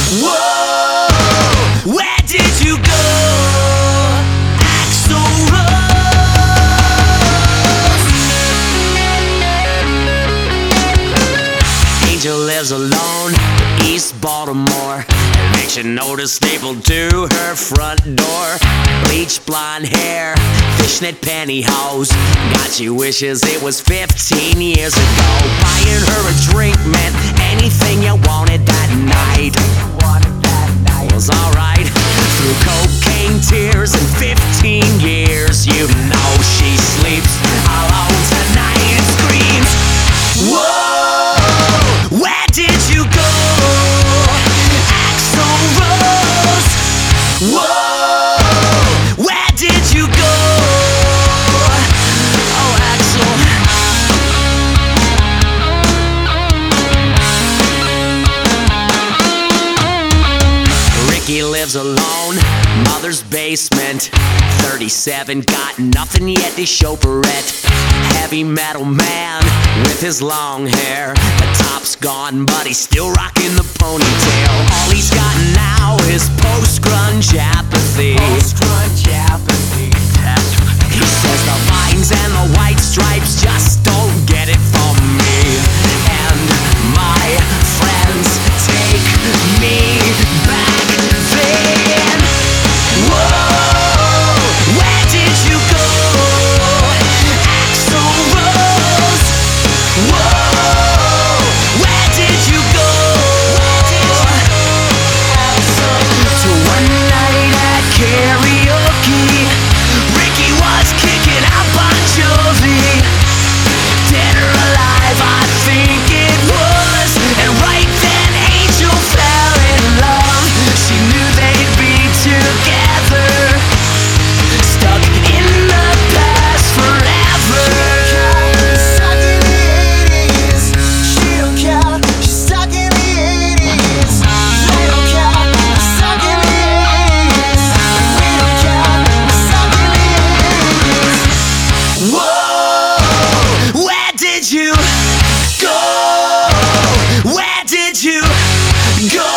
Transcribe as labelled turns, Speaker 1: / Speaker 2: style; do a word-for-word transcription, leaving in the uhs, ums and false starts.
Speaker 1: Whoa, where did you go, Axl Rose? Angel lives alone, East Baltimore. Makes you notice stapled to her front door. Bleach blonde hair, fishnet pantyhose. God, she wishes it was fifteen years ago. Buying her a drink meant anything you wanted that night was alright. Through cocaine tears and fifteen years, you know she sleeps alone tonight and screams, whoa, where did you go, Axl Rose? Whoa, where did you go? Oh, Axl. Ricky lives alone, mother's basement. thirty-seven, got nothing yet to show for it. Heavy metal man with his long hair. The top's gone, but he's still rocking the ponytail. All he's got now is post-grunge apathy. Post-grunge apathy. He says the vines and the white stripes just don't get it from me. And my friends take me back then. Whoa, where did you go, Axl Rose? Whoa, where did you go? To one night at karaoke, Ricky was kicking out Bon Jovi. Dead or alive, I think it was. And right then Angel fell in love. She knew they'd be together, stuck in the past forever. Stuck in the eighties. She don't care. She's stuck in the eighties. They don't care. Stuck in the eighties. We don't care. Stuck in the eighties. Whoa, where did you go? Where did you go?